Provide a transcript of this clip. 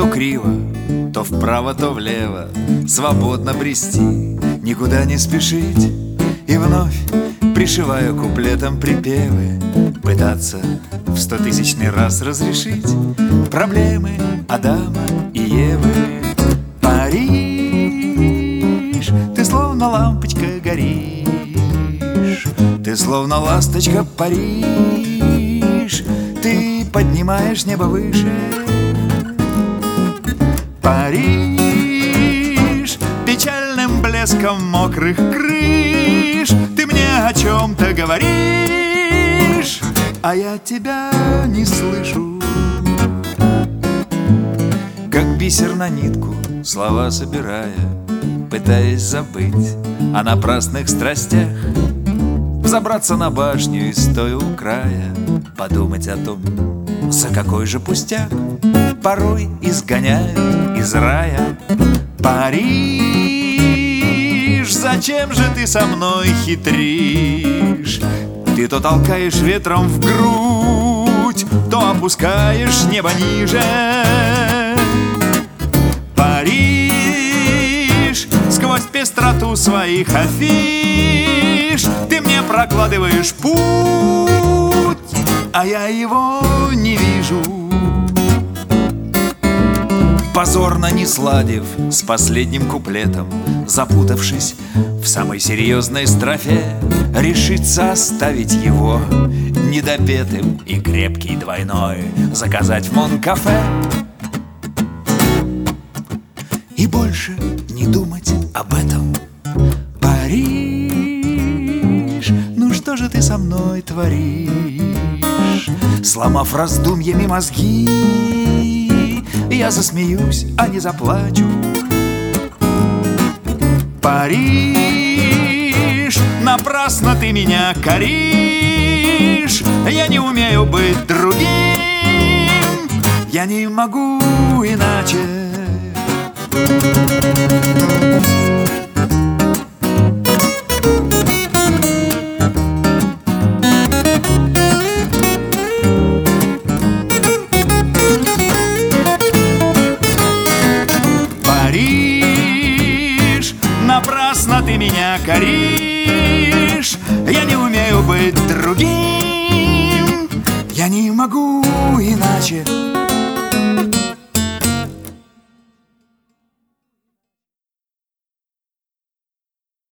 то криво, то вправо, то влево, свободно брести, никуда не спешить. И вновь пришиваю куплетом припевы, пытаться в 100-тысячный раз разрешить проблемы Адама и Евы. Париж, ты словно лампочка горишь, ты словно ласточка Париж, ты поднимаешь небо выше. Париж, печальным блеском мокрых крыш, ты мне о чем-то говоришь, а я тебя не слышу. Как бисер на нитку, слова собирая, пытаясь забыть о напрасных страстях, взобраться на башню и стоя у края, подумать о том, за какой же пустяк порой изгоняют из рая. Париж, зачем же ты со мной хитришь? Ты то толкаешь ветром в грудь, то опускаешь небо ниже. Париж, сквозь пестроту своих афиш ты мне прокладываешь путь, а я его не вижу. Позорно не сладив с последним куплетом, запутавшись в самой серьезной строфе, решиться оставить его недопетым и крепкий двойной заказать в Мон-кафе и больше не думать об этом. Париж, ну что же ты со мной творишь? Сломав раздумьями мозги, я засмеюсь, а не заплачу. Париж, напрасно ты меня коришь, я не умею быть другим, я не могу иначе. Париж, напрасно ты меня коришь, я не умею быть другим, я не могу иначе.